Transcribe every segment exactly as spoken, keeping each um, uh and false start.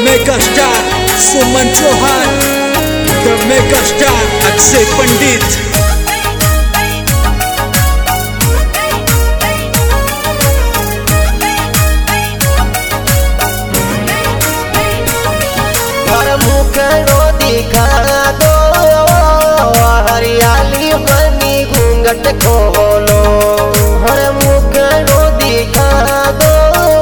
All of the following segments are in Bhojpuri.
Megastar Suman Chauhan, the megastar Akshay Pandit. मुखड़ो दिखा दो हरियाली बनी घूंघट खोलो, हर मुखड़ो दिखा दो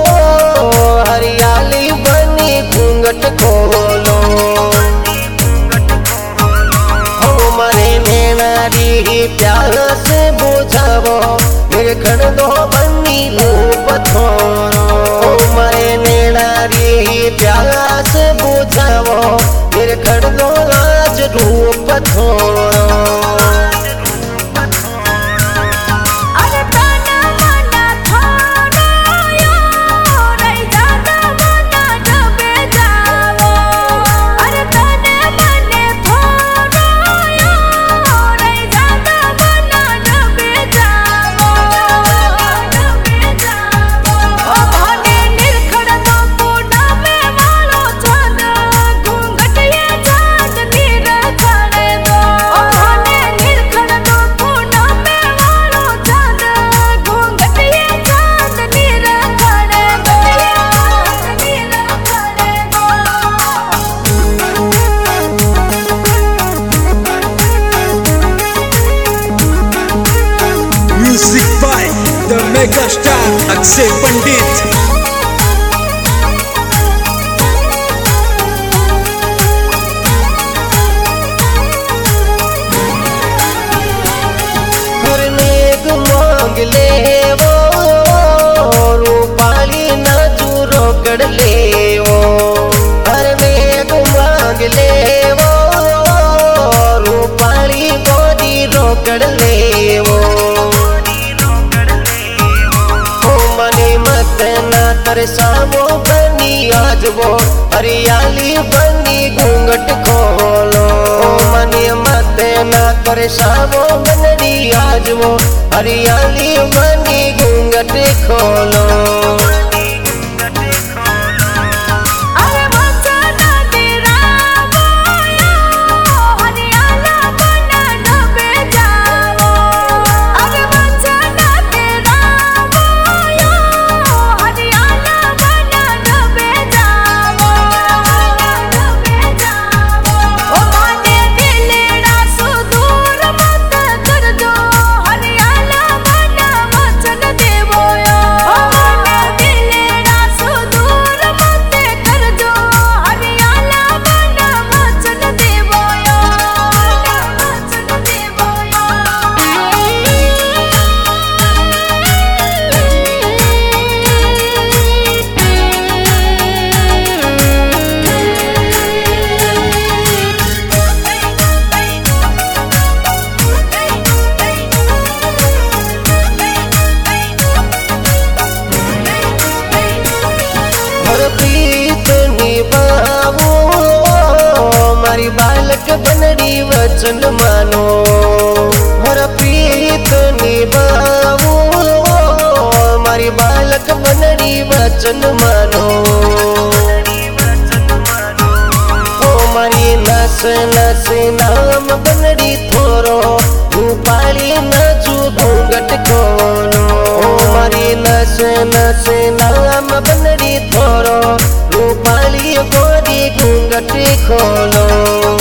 हरियाली बनी घूंघट खोलो। हमारे नैनारी प्यार से बुझावो निरखण दो बनी रूप थोरो, हमारे नैनारी प्यार से बुझावो निरखण दो आज रूप थोरो। Music by the megastar Akshay Pandit. मांग ले वो रूपाली नाचू रोकड़ ले वो, हर मेघ मांग ले वो रूपाली गोदी रोकड़ ले वो। मने मत ना तरसावो बनी आज वो हरियाली बनी घूंघट खोलो, मने मत ना तरसावो बनरी आज वो हरियाली बनी घूंघट खोलो। प्रीत निभावो मारी बालक बनरी वचन मानो, हर प्रीत निभावो मारी बालक बनरी वचन मानो। ओ मारी नस नस नाम बनरी थोरो रूपाली नाचू घूंघट खोलो, मारी नस नस नाम बनरी थोरो रूपाली गोरी घूंघट खोलो।